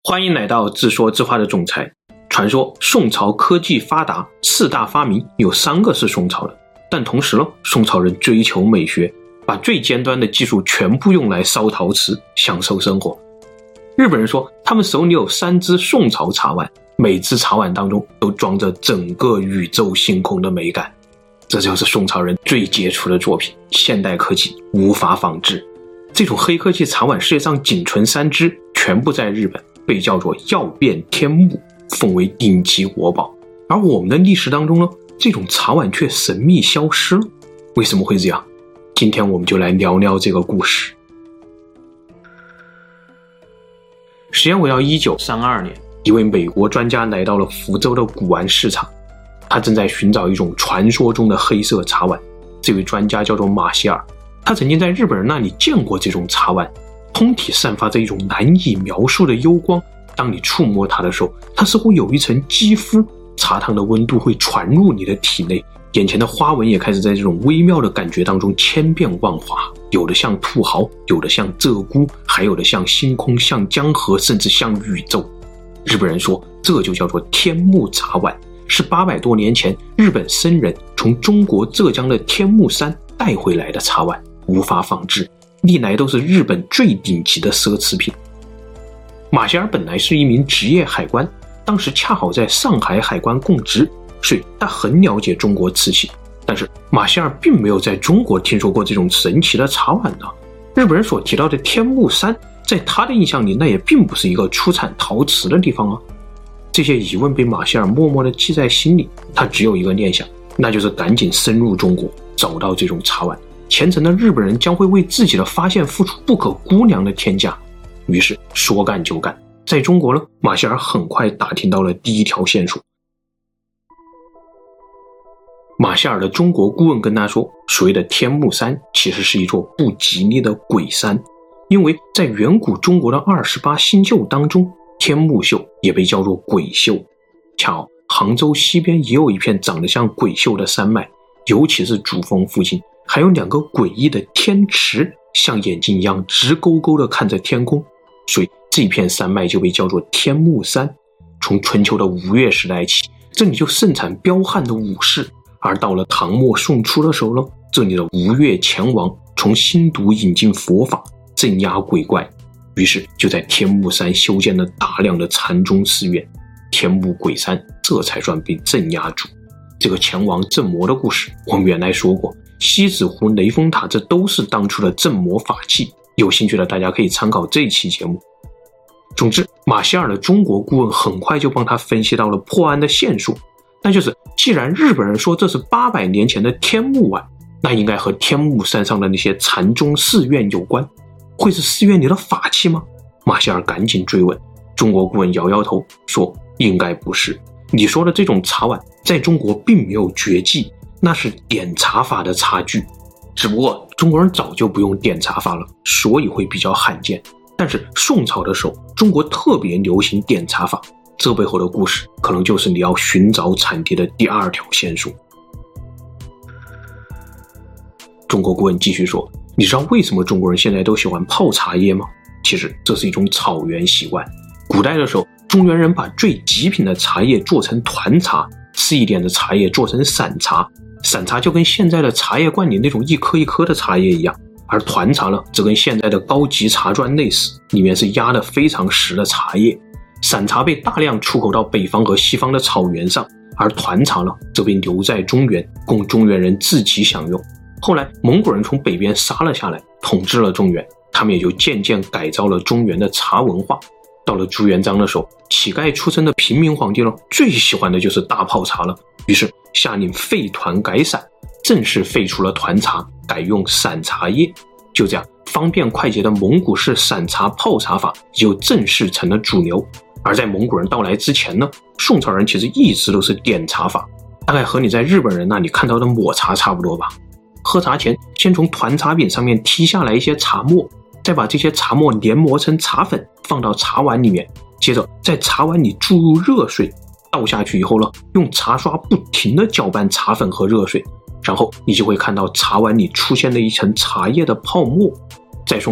欢迎来到自说自话的总裁。传说宋朝科技发达，4大发明有3个是宋朝的，但同时宋朝人追求美学，把最尖端的技术全部用来烧陶瓷，享受生活。日本人说他们手里有3只宋朝茶碗，每只茶碗当中都装着整个宇宙星空的美感。这就是宋朝人最杰出的作品，现代科技无法仿制。这种黑科技茶碗世界上仅存3只，全部在日本，被叫做曜变天目，奉为顶级国宝。而我们的历史当中呢，这种茶碗却神秘消失了。为什么会这样？今天我们就来聊聊这个故事。时间回到1932年，一位美国专家来到了福州的古玩市场，他正在寻找一种传说中的黑色茶碗。这位专家叫做马歇尔，他曾经在日本人那里见过这种茶碗，通体散发着一种难以描述的幽光。当你触摸它的时候，它似乎有一层肌肤，茶汤的温度会传入你的体内，眼前的花纹也开始在这种微妙的感觉当中千变万化，有的像土豪，有的像鹧鸪，还有的像星空，像江河，甚至像宇宙。日本人说这就叫做天目茶碗，是800多年前日本僧人从中国浙江的天目山带回来的茶碗，无法仿制，历来都是日本最顶级的奢侈品。马歇尔本来是一名职业海关，当时恰好在上海海关供职，所以他很了解中国瓷器。但是马歇尔并没有在中国听说过这种神奇的茶碗呢。日本人所提到的天目山，在他的印象里，那也并不是一个出产陶瓷的地方啊。这些疑问被马歇尔默默地记在心里，他只有一个念想，那就是赶紧深入中国，找到这种茶碗。虔诚的日本人将会为自己的发现付出不可估量的天价。于是说干就干，在中国呢，马歇尔很快打听到了第一条线索。马歇尔的中国顾问跟他说，所谓的天目山其实是一座不吉利的鬼山，因为在远古中国的28星宿当中，天目宿也被叫做鬼宿。恰好杭州西边也有一片长得像鬼宿的山脉，尤其是主峰附近还有2个诡异的天池，像眼睛一样直勾勾地看着天空，所以这片山脉就被叫做天目山。从春秋的吴越时代起，这里就盛产彪悍的武士，而到了唐末宋初的时候呢，这里的吴越前王从新都引进佛法，镇压鬼怪，于是就在天目山修建了大量的禅宗寺院，天目鬼山这才算被镇压住。这个前王镇魔的故事我们原来说过，西子湖、雷峰塔，这都是当初的镇魔法器，有兴趣的大家可以参考这一期节目。总之，马歇尔的中国顾问很快就帮他分析到了破案的线索，那就是既然日本人说这是800年前的天目碗，那应该和天目山上的那些禅宗寺院有关，会是寺院里的法器吗？马歇尔赶紧追问，中国顾问摇摇头说应该不是，你说的这种茶碗在中国并没有绝技，那是点茶法的茶具，只不过中国人早就不用点茶法了，所以会比较罕见。但是宋朝的时候，中国特别流行点茶法，这背后的故事可能就是你要寻找产地的第2条线索。中国顾问继续说，你知道为什么中国人现在都喜欢泡茶叶吗？其实这是一种草原习惯。古代的时候，中原人把最极品的茶叶做成团茶，次一点的茶叶做成散茶，散茶就跟现在的茶叶罐里那种一颗一颗的茶叶一样，而团茶呢，则跟现在的高级茶砖类似，里面是压得非常实的茶叶。散茶被大量出口到北方和西方的草原上，而团茶呢，则被留在中原，供中原人自己享用。后来蒙古人从北边杀了下来，统治了中原，他们也就渐渐改造了中原的茶文化。到了朱元璋的时候，乞丐出身的平民皇帝呢，最喜欢的就是大泡茶了，于是下令废团改散，正式废除了团茶，改用散茶叶。就这样，方便快捷的蒙古式散茶泡茶法就正式成了主流。而在蒙古人到来之前呢，宋朝人其实一直都是点茶法，大概和你在日本人那里看到的抹茶差不多吧。喝茶前，先从团茶饼上面剔下来一些茶沫，再把这些茶沫研磨成茶粉，放到茶碗里面，接着在茶碗里注入热水，倒下去以后呢，用茶刷不停地搅拌茶粉和热水，然后你就会看到茶碗里出现了一层茶叶的泡沫。在宋朝，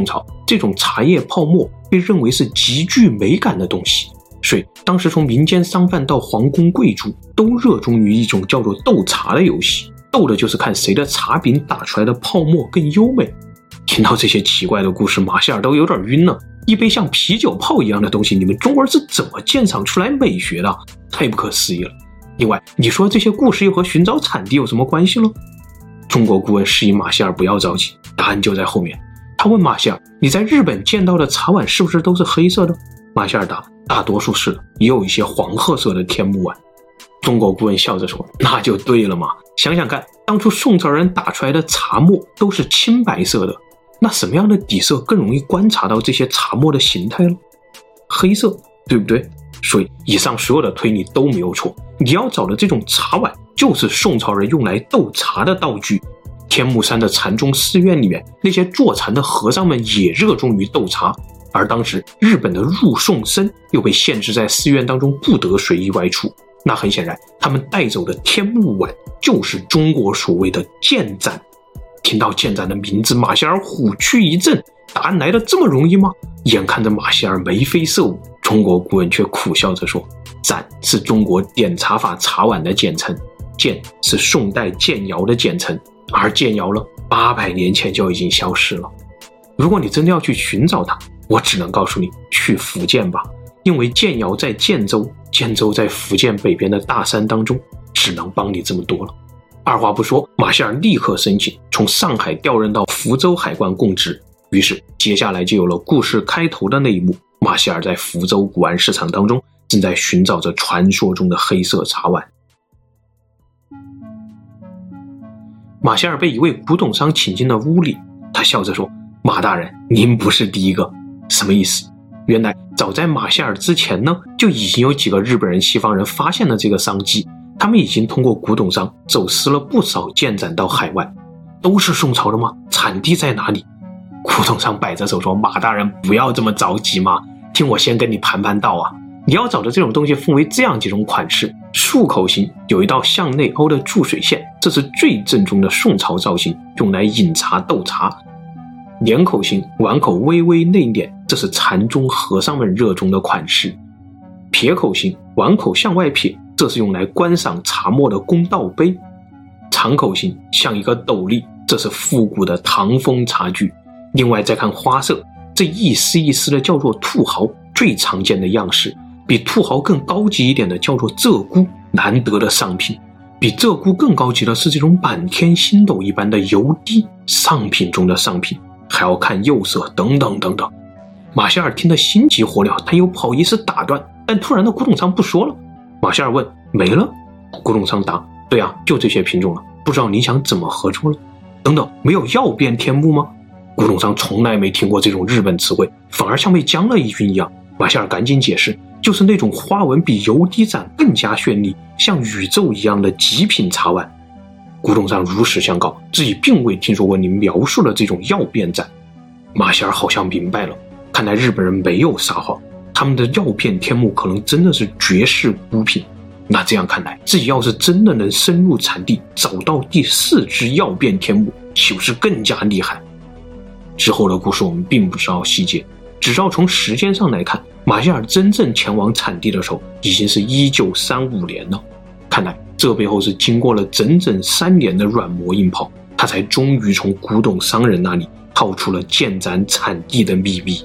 这种茶叶泡沫被认为是极具美感的东西，所以当时从民间商贩到皇宫贵族都热衷于一种叫做斗茶的游戏，斗的就是看谁的茶饼打出来的泡沫更优美。听到这些奇怪的故事，马歇尔都有点晕了。一杯像啤酒泡一样的东西，你们中国人是怎么鉴赏出来美学的？太不可思议了。另外，你说这些故事又和寻找产地有什么关系呢？中国顾问示意马歇尔不要着急，答案就在后面。他问马歇尔，你在日本见到的茶碗是不是都是黑色的？马歇尔答，大多数是的，也有一些黄褐色的天目碗。中国顾问笑着说，那就对了嘛，想想看，当初宋朝人打出来的茶沫都是青白色的，那什么样的底色更容易观察到这些茶沫的形态呢？黑色，对不对？所以以上所有的推理都没有错，你要找的这种茶碗就是宋朝人用来斗茶的道具。天目山的禅宗寺院里面，那些坐禅的和尚们也热衷于斗茶，而当时日本的入宋僧又被限制在寺院当中不得随意外出，那很显然他们带走的天目碗就是中国所谓的建盏。听到建盏的名字，马歇尔虎躯一震，答案来得这么容易吗？眼看着马歇尔眉飞色舞，中国顾问却苦笑着说，盏是中国点茶法茶碗的简称，建是宋代建窑的简称，而建窑了800年前就已经消失了。如果你真的要去寻找它，我只能告诉你去福建吧，因为建窑在建州，建州在福建北边的大山当中，只能帮你这么多了。二话不说，马歇尔立刻申请从上海调任到福州海关供职。于是接下来就有了故事开头的那一幕，马歇尔在福州古玩市场当中正在寻找着传说中的黑色茶碗。马歇尔被一位古董商请进了屋里，他笑着说，马大人，您不是第一个。什么意思？原来早在马歇尔之前呢，就已经有几个日本人、西方人发现了这个商机，他们已经通过古董商走私了不少建盏到海外。都是宋朝的吗？产地在哪里？古董商摆着手说，马大人不要这么着急嘛，听我先跟你盘盘道啊。你要找的这种东西分为这样几种款式，漱口型有一道向内凹的注水线，这是最正宗的宋朝造型，用来饮茶斗茶。捻口型碗口微微内敛，这是禅宗和尚们热衷的款式。撇口型碗口向外撇，这是用来观赏茶沫的公道杯。长口型像一个斗笠，这是复古的唐风茶具。另外再看花色，这一丝一丝的叫做兔毫，最常见的样式。比兔毫更高级一点的叫做鹧鸪，难得的上品。比鹧鸪更高级的是这种满天星斗一般的油滴，上品中的上品。还要看釉色等等等等。马歇尔听得心急火燎，他又不好意思打断，但突然的古董商不说了。马歇尔问，没了？古董商答，对啊，就这些品种了，不知道你想怎么合作了？等等，没有曜变天目吗？古董商从来没听过这种日本词汇，反而像被将了一军一样。马歇尔赶紧解释，就是那种花纹比油滴盏更加绚丽，像宇宙一样的极品茶碗。古董商如实相告，自己并未听说过你描述的这种曜变盏。马歇尔好像明白了，看来日本人没有撒谎，他们的曜变天目可能真的是绝世孤品。那这样看来，自己要是真的能深入产地，找到第4只曜变天目，岂不是更加厉害？之后的故事我们并不知道细节，只知道从时间上来看，马歇尔真正前往产地的时候已经是1935年了。看来这背后是经过了整整3年的软磨硬泡，他才终于从古董商人那里套出了建盏产地的秘密。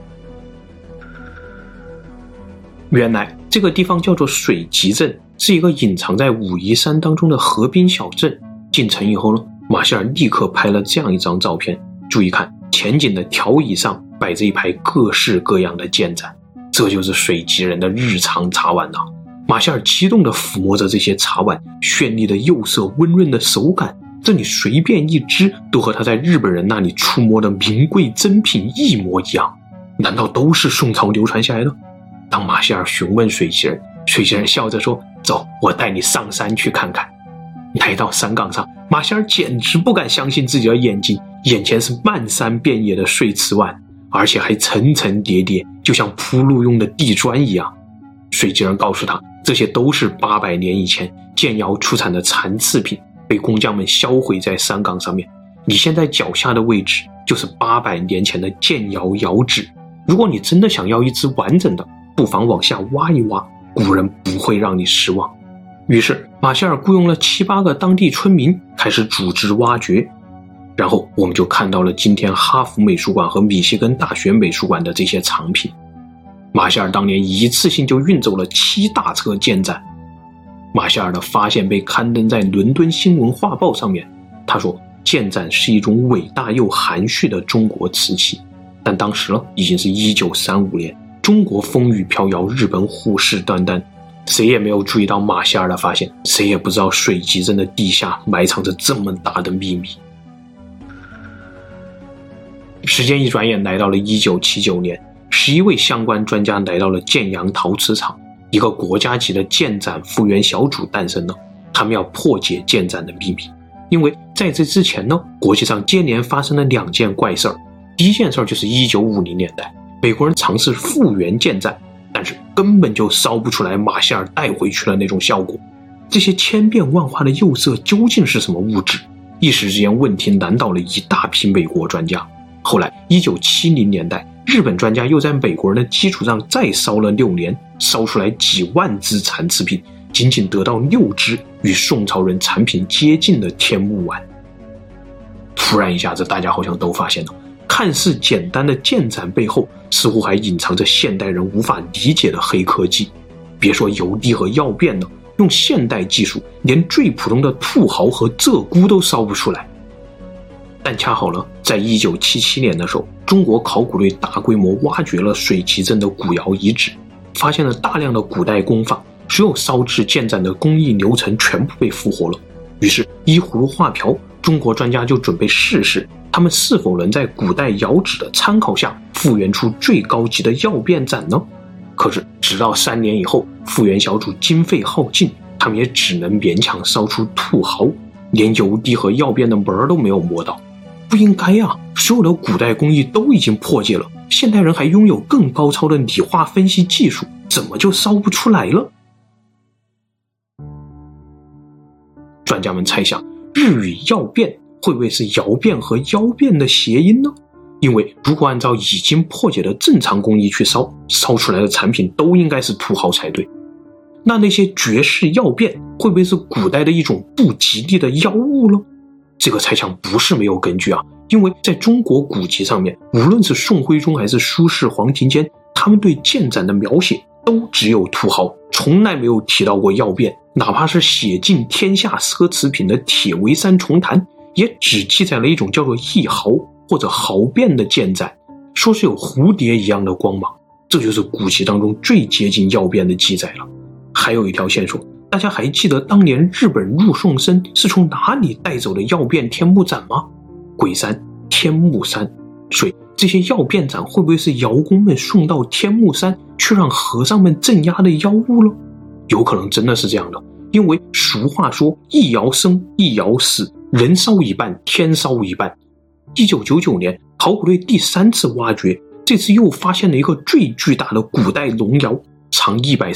原来这个地方叫做水集镇，是一个隐藏在武夷山当中的河滨小镇。进城以后呢，马歇尔立刻拍了这样一张照片，注意看，前景的条椅上摆着一排各式各样的建盏，这就是水集人的日常茶碗啊。马歇尔激动地抚摸着这些茶碗，绚丽的釉色，温润的手感，这里随便一只都和他在日本人那里触摸的名贵珍品一模一样。难道都是宋朝流传下来的？当马歇尔询问水集人，水集人笑着说，走，我带你上山去看看。来到山岗上，马歇尔简直不敢相信自己的眼睛，眼前是漫山遍野的碎瓷碗，而且还层层叠叠，就像铺路用的地砖一样。水集人告诉他，这些都是800年以前建窑出产的残次品，被工匠们销毁在山岗上面。 你现在脚下的位置就是800年前的建窑窑址。如果你真的想要一只完整的，不妨往下挖一挖，古人不会让你失望。于是马歇尔雇佣了7、8个当地村民开始组织挖掘，然后我们就看到了今天哈佛美术馆和密歇根大学美术馆的这些藏品。马歇尔当年一次性就运走了7大车建盏。马歇尔的发现被刊登在伦敦新闻画报上面，他说建盏是一种伟大又含蓄的中国瓷器。但当时已经是1935年，中国风雨飘摇，日本虎视眈眈，谁也没有注意到马歇尔的发现，谁也不知道水集镇的地下埋藏着这么大的秘密。时间一转眼来到了1979年，11位相关专家来到了建阳陶瓷厂，一个国家级的建盏复原小组诞生了，他们要破解建盏的秘密。因为在这之前国际上接连发生了2件怪事儿。第一件事就是1950年代，美国人尝试复原建盏，但是根本就烧不出来马歇尔带回去的那种效果。这些千变万化的釉色究竟是什么物质？一时之间问题难倒了一大批美国专家。后来1970年代，日本专家又在美国人的基础上再烧了6年，烧出来几万只残次品，仅仅得到6只与宋朝人产品接近的天目碗。突然一下子大家好像都发现了，看似简单的建盏背后似乎还隐藏着现代人无法理解的黑科技。别说油滴和药变了，用现代技术连最普通的兔毫和鹧鸪都烧不出来。但恰好在1977年的时候，中国考古队大规模挖掘了水集镇的古窑遗址，发现了大量的古代工坊，所有烧制建盏的工艺流程全部被复活了。于是依葫芦画瓢，中国专家就准备试试他们是否能在古代窑址的参考下复原出最高级的药变盏呢？可是直到3年以后，复原小组经费耗尽，他们也只能勉强烧出兔毫，连油滴和药变的门都没有摸到。不应该啊，所有的古代工艺都已经破解了，现代人还拥有更高超的理化分析技术，怎么就烧不出来了？专家们猜想，日语药变会不会是窑变和腰变的谐音呢？因为如果按照已经破解的正常工艺去烧出来的产品都应该是兔毫才对。那些绝世药变会不会是古代的一种不吉利的妖物呢？这个猜想不是没有根据啊，因为在中国古籍上面，无论是宋徽宗还是苏轼、黄庭坚，他们对建盏的描写都只有兔毫，从来没有提到过药变。哪怕是写尽天下奢侈品的铁围山重坛，也只记载了一种叫做一毫或者毫变的建盏，说是有蝴蝶一样的光芒，这就是古籍当中最接近药变的记载了。还有一条线索，大家还记得当年日本入宋僧是从哪里带走的药变天目盏吗？鬼山、天目山。所以这些药变盏会不会是窑工们送到天目山去让和尚们镇压的妖物呢？有可能真的是这样的，因为俗话说一窑生一窑死，人烧一半天烧一半。1999年考古队第3次挖掘，这次又发现了一个最巨大的古代龙窑，长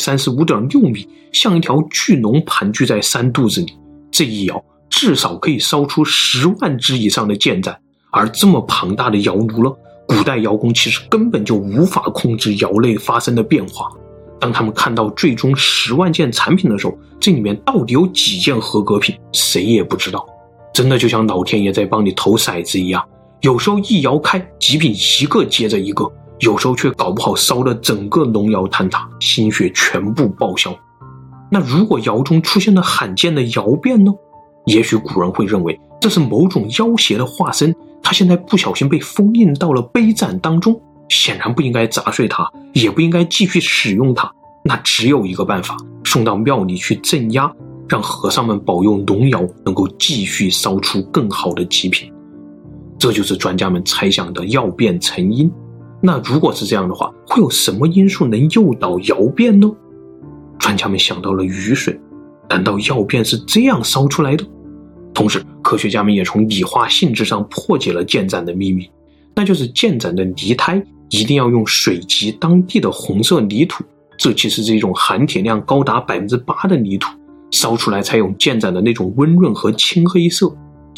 135.6 米，像一条巨龙盘踞在山肚子里。这一窑至少可以烧出10万只以上的建盏，而这么庞大的窑炉古代窑工其实根本就无法控制窑内发生的变化。当他们看到最终10万件产品的时候，这里面到底有几件合格品，谁也不知道。真的就像老天爷在帮你投骰子一样，有时候一窑开，极品一个接着一个，有时候却搞不好烧的整个龙窑坍塌，心血全部报销。那如果窑中出现了罕见的窑变呢？也许古人会认为这是某种妖邪的化身，它现在不小心被封印到了杯盏当中，显然不应该砸碎它，也不应该继续使用它。那只有一个办法，送到庙里去镇压，让和尚们保佑龙窑能够继续烧出更好的极品。这就是专家们猜想的药变成因。那如果是这样的话，会有什么因素能诱导窑变呢？专家们想到了雨水，难道药变是这样烧出来的？同时科学家们也从理化性质上破解了建盏的秘密，那就是建盏的泥胎一定要用水集当地的红色泥土，这其实是一种含铁量高达 8% 的泥土，烧出来才有建盏的那种温润和青黑色。其实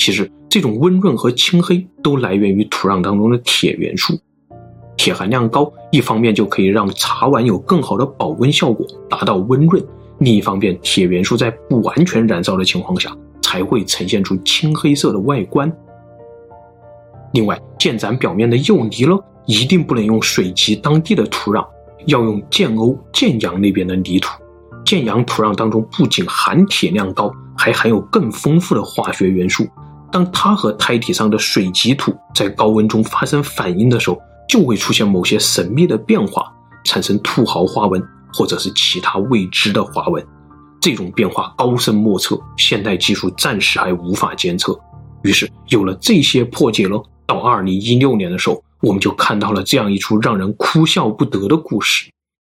这种温润和青黑都来源于土壤当中的铁元素。铁含量高，一方面就可以让茶碗有更好的保温效果，达到温润；另一方面，铁元素在不完全燃烧的情况下，才会呈现出青黑色的外观。另外，建盏表面的釉泥了，一定不能用水集当地的土壤，要用建瓯、建阳那边的泥土。建阳土壤当中不仅含铁量高，还含有更丰富的化学元素。当它和胎体上的水集土在高温中发生反应的时候，就会出现某些神秘的变化，产生兔毫花纹或者是其他未知的花纹。这种变化高深莫测，现代技术暂时还无法监测。于是有了这些破解了，到2016年的时候，我们就看到了这样一出让人哭笑不得的故事。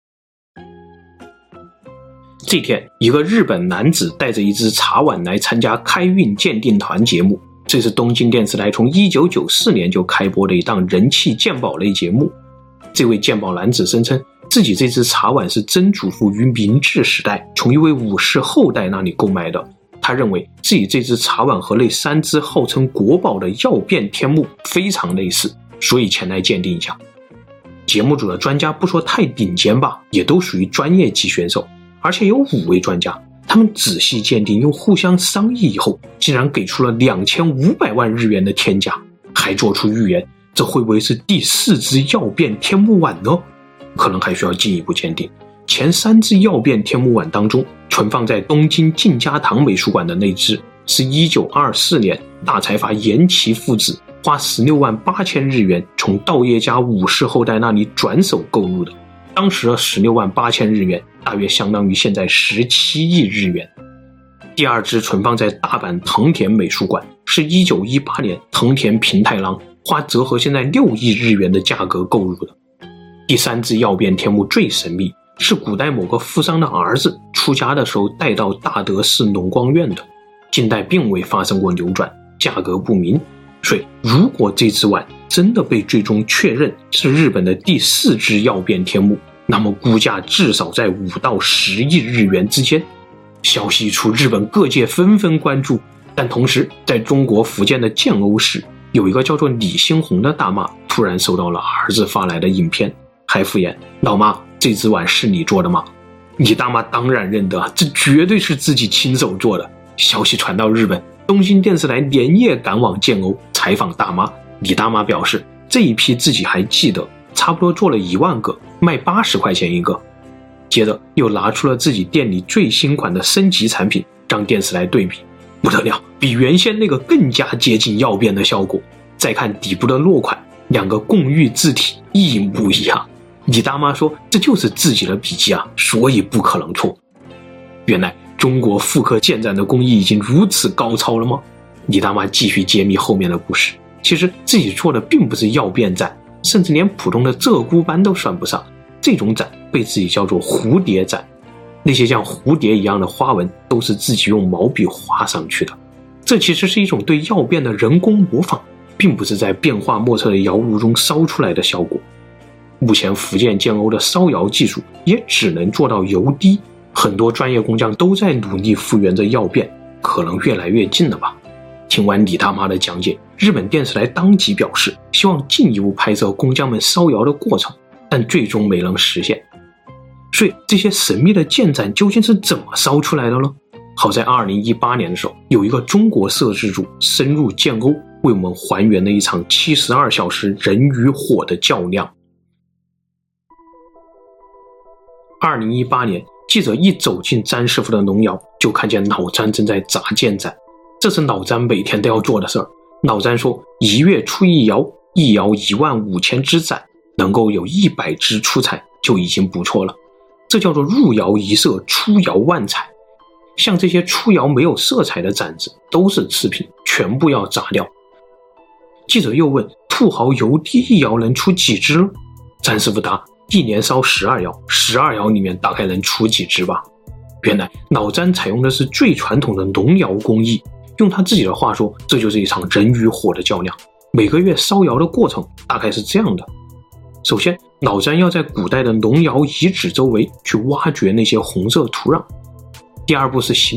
这天，一个日本男子带着一只茶碗来参加开运鉴定团节目，这是东京电视台从1994年就开播的一档人气鉴宝类节目。这位鉴宝男子声称，自己这只茶碗是曾祖父于明治时代从一位武士后代那里购买的。他认为自己这只茶碗和那3只号称国宝的曜变天目非常类似，所以前来鉴定一下。节目组的专家不说太顶尖吧，也都属于专业级选手，而且有5位专家，他们仔细鉴定又互相商议以后，竟然给出了2500万日元的天价，还做出预言，这会不会是第4只曜变天目碗呢？可能还需要进一步鉴定。前3只曜变天目碗当中，存放在东京静家堂美术馆的那只是1924年大财阀岩崎父子花16万8千日元从道业家武士后代那里转手购入的，当时的16万8千日元大约相当于现在17亿日元。第2只存放在大阪藤田美术馆，是1918年藤田平太郎花折合现在6亿日元的价格购入的。第3只曜变天目最神秘，是古代某个富商的儿子出家的时候带到大德寺农光院的，近代并未发生过流转，价格不明。所以如果这只碗真的被最终确认是日本的第4只曜变天目，那么估价至少在5到10亿日元之间。消息一出，日本各界纷纷关注，但同时在中国福建的建瓯市，有一个叫做李兴红的大妈突然收到了儿子发来的影片，还敷衍：老妈，这只碗是你做的吗？李大妈当然认得，这绝对是自己亲手做的。消息传到日本，东京电视台连夜赶往建瓯采访大妈。李大妈表示，这一批自己还记得，差不多做了1万个，卖80块钱一个。接着又拿出了自己店里最新款的升级产品，让电视台对比，不得了，比原先那个更加接近曜变的效果。再看底部的落款，2个共玉字体一模一样。李大妈说，这就是自己的笔记啊，所以不可能错。原来中国复刻建盏的工艺已经如此高超了吗？李大妈继续揭秘后面的故事，其实自己做的并不是曜变盏，甚至连普通的鹧鸪斑都算不上，这种盏被自己叫做蝴蝶盏，那些像蝴蝶一样的花纹都是自己用毛笔画上去的。这其实是一种对曜变的人工模仿，并不是在变化莫测的窑炉中烧出来的效果。目前福建建瓯的烧窑技术也只能做到油滴，很多专业工匠都在努力复原着曜变，可能越来越近了吧。听完李大妈的讲解，日本电视台当即表示希望进一步拍摄工匠们烧窑的过程，但最终没能实现。所以这些神秘的建盏究竟是怎么烧出来的呢？好在2018年的时候，有一个中国摄制组深入建瓯，为我们还原了一场72小时人与火的较量。2018年，记者一走进詹师傅的农窑，就看见老詹正在砸建盏，这是老詹每天都要做的事儿。老詹说，1月出一窑，一窑15000只盏，能够有100只出彩就已经不错了。这叫做入窑一色，出窑万彩。像这些出窑没有色彩的盏子都是次品，全部要砸掉。记者又问，兔毫油滴一窑能出几只呢？詹师傅答，1年烧12窑，12窑里面大概能出几只吧。原来老詹采用的是最传统的农窑工艺，用他自己的话说，这就是一场人与火的较量。每个月烧窑的过程大概是这样的：首先，老詹要在古代的农窑遗址周围去挖掘那些红色土壤。第2步是行土，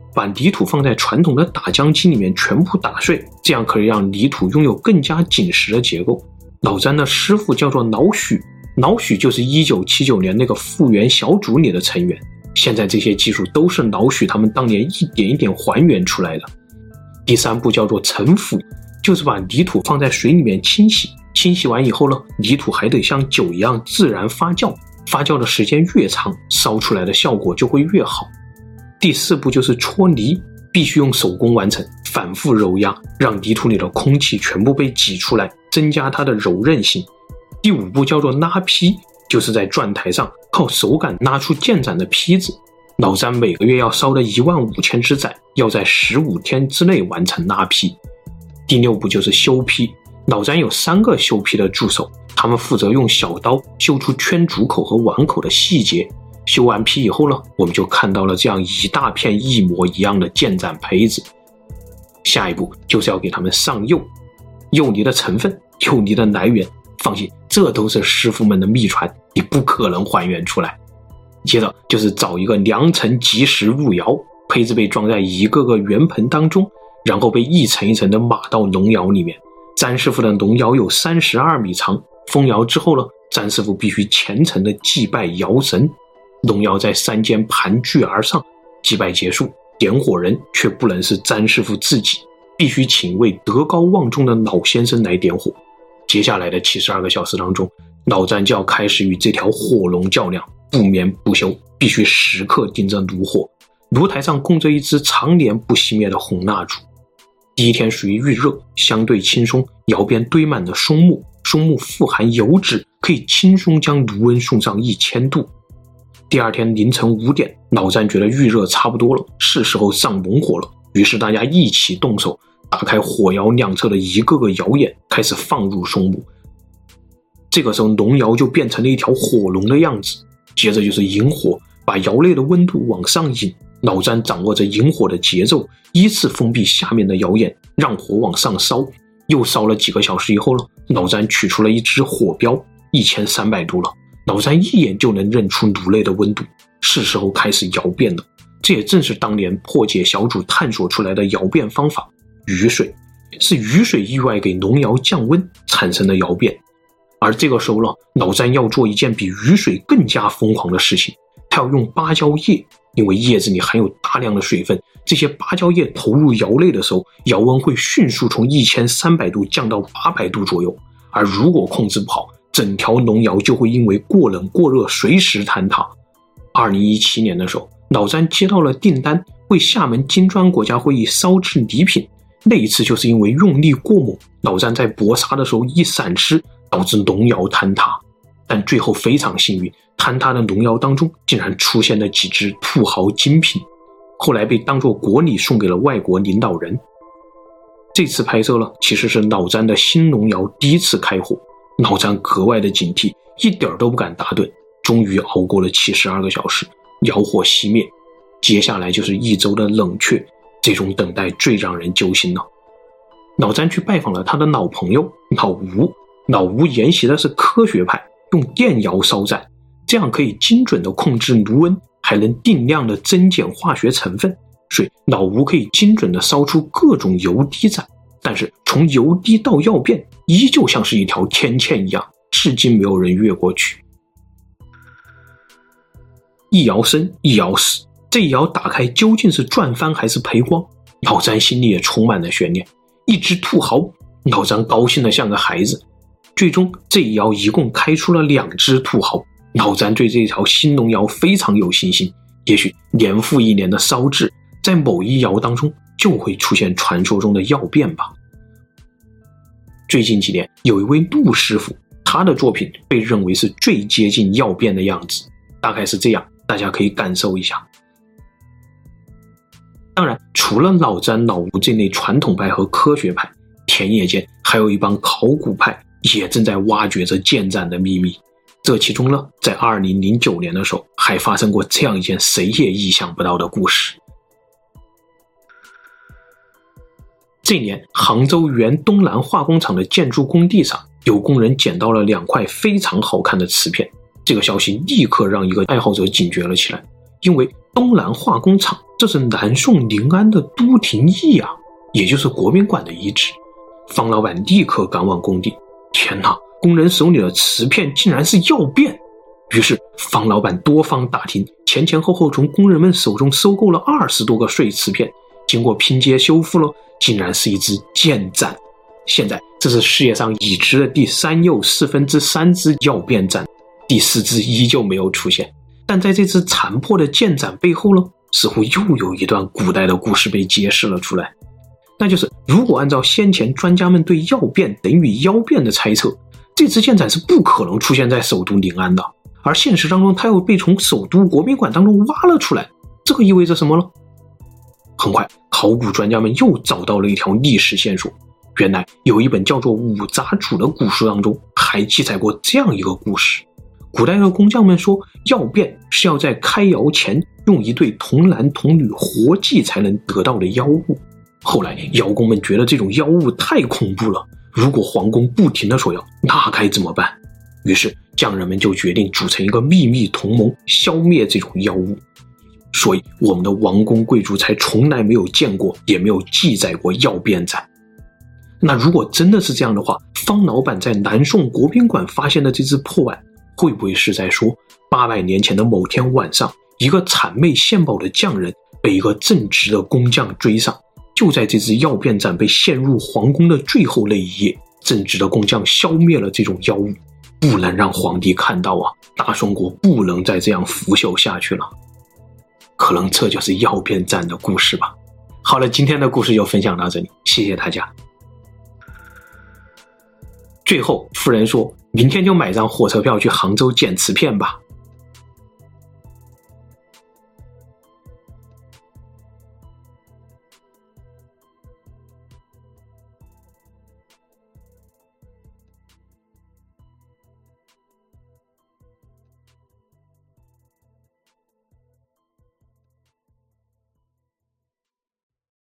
把泥土放在传统的打浆机里面全部打碎，这样可以让泥土拥有更加紧实的结构。老詹的师傅叫做老许，老许就是1979年那个复原小组里的成员。现在这些技术都是老许他们当年一点一点还原出来的。第3步叫做沉浮，就是把泥土放在水里面清洗，清洗完以后呢，泥土还得像酒一样自然发酵，发酵的时间越长，烧出来的效果就会越好。第4步就是搓泥，必须用手工完成，反复揉压，让泥土里的空气全部被挤出来，增加它的柔韧性。第5步叫做拉坯，就是在转台上靠手感拉出建盏的坯子。老詹每个月要烧的15000只盏，要在15天之内完成拉坯。第6步就是修坯，老詹有3个修坯的助手，他们负责用小刀修出圈足口和碗口的细节。修完坯以后呢，我们就看到了这样一大片一模一样的建盏胚子。下一步就是要给他们上釉，釉泥的成分、釉泥的来源，放心，这都是师傅们的秘传，你不可能还原出来。接着就是找一个良辰吉时入窑，胚子被装在一个个圆盆当中，然后被一层一层的码到龙窑里面。詹师傅的龙窑有32米长，封窑之后呢，詹师傅必须虔诚的祭拜窑神。龙窑在山间盘踞而上，祭拜结束，点火人却不能是詹师傅自己，必须请一位德高望重的老先生来点火。接下来的72个小时当中，老詹就要开始与这条火龙较量，不眠不休，必须时刻盯着炉火。炉台上供着一支常年不熄灭的红蜡烛。第一天属于预热，相对轻松，窑边堆满了松木，松木富含油脂，可以轻松将炉温送上1000度。第2天凌晨5点，老詹觉得预热差不多了，是时候上猛火了。于是大家一起动手，打开火窑两侧的一个个窑眼，开始放入松木。这个时候龙窑就变成了一条火龙的样子。接着就是引火，把窑内的温度往上引。老詹掌握着引火的节奏，依次封闭下面的窑眼，让火往上烧。又烧了几个小时以后呢，老詹取出了一支火标，1300度了。老詹一眼就能认出炉内的温度，是时候开始窑变了。这也正是当年破解小组探索出来的窑变方法，雨水。是雨水意外给龙窑降温产生的窑变。而这个时候呢，老詹要做一件比雨水更加疯狂的事情，他要用芭蕉叶，因为叶子里含有大量的水分，这些芭蕉叶投入窑内的时候，窑温会迅速从1300度降到800度左右，而如果控制不好，整条龙窑就会因为过冷过热随时坍塌。2017年的时候，老詹接到了订单，为厦门金砖国家会议烧制礼品。那一次就是因为用力过猛，老詹在搏杀的时候一闪失，导致龙窑坍塌。但最后非常幸运，坍塌的龙窑当中竟然出现了几只土豪精品，后来被当作国礼送给了外国领导人。这次拍摄了，其实是老詹的新龙窑第一次开火，老詹格外的警惕，一点都不敢打盹，终于熬过了72个小时，窑火熄灭。接下来就是1周的冷却，这种等待最让人揪心了。老詹去拜访了他的老朋友老吴，老吴研习的是科学派，用电窑烧盏，这样可以精准的控制炉温，还能定量的增减化学成分，所以老吴可以精准的烧出各种油滴盏。但是从油滴到药变，依旧像是一条天堑一样，至今没有人越过去。一窑生一窑死，这一窑打开究竟是转翻还是赔光，老詹心里也充满了悬念。一只土豪，老詹高兴得像个孩子。最终这一窑一共开出了2只土豪，老詹对这条新龙窑非常有信心，也许年复一年的烧制，在某一窑当中就会出现传说中的药变吧。最近几年有一位陆师傅，他的作品被认为是最接近药变的样子，大概是这样，大家可以感受一下。当然除了老詹老吴这类传统派和科学派，田野间还有一帮考古派也正在挖掘着建盏的秘密。这其中呢，在2009年的时候还发生过这样一件谁也意想不到的故事。这年杭州原东南化工厂的建筑工地上，有工人捡到了2块非常好看的瓷片。这个消息立刻让一个爱好者警觉了起来，因为东兰化工厂，这是南宋临安的都亭驿啊，也就是国宾馆的遗址。方老板立刻赶往工地，天哪，工人手里的瓷片竟然是药变。于是方老板多方打听，前前后后从工人们手中收购了20多个碎瓷片，经过拼接修复了，竟然是一只剑盏。现在这是世界上已知的第3又3/4只药变盏，第4只依旧没有出现。但在这只残破的剑盏背后呢，似乎又有一段古代的故事被揭示了出来。那就是如果按照先前专家们对药变等于妖变的猜测，这只剑盏是不可能出现在首都临安的，而现实当中它又被从首都国宾馆当中挖了出来，这个意味着什么呢？很快考古专家们又找到了一条历史线索，原来有一本叫做《五杂俎》的古书当中还记载过这样一个故事。古代的工匠们说，药变是要在开窑前用一对童男童女活祭才能得到的妖物。后来窑工们觉得这种妖物太恐怖了，如果皇宫不停地索要，那该怎么办？于是匠人们就决定组成一个秘密同盟，消灭这种妖物。所以我们的王公贵族才从来没有见过，也没有记载过药变盏。那如果真的是这样的话，方老板在南宋国宾馆发现的这只破碗，会不会是在说800年前的某天晚上，一个谄媚献宝的匠人被一个正直的工匠追上，就在这只药变盏被献入皇宫的最后那一夜，正直的工匠消灭了这种妖物，不能让皇帝看到啊！大宋国不能再这样腐朽下去了。可能这就是药变盏的故事吧。好了，今天的故事就分享到这里，谢谢大家。最后夫人说，明天就买张火车票去杭州捡瓷片吧。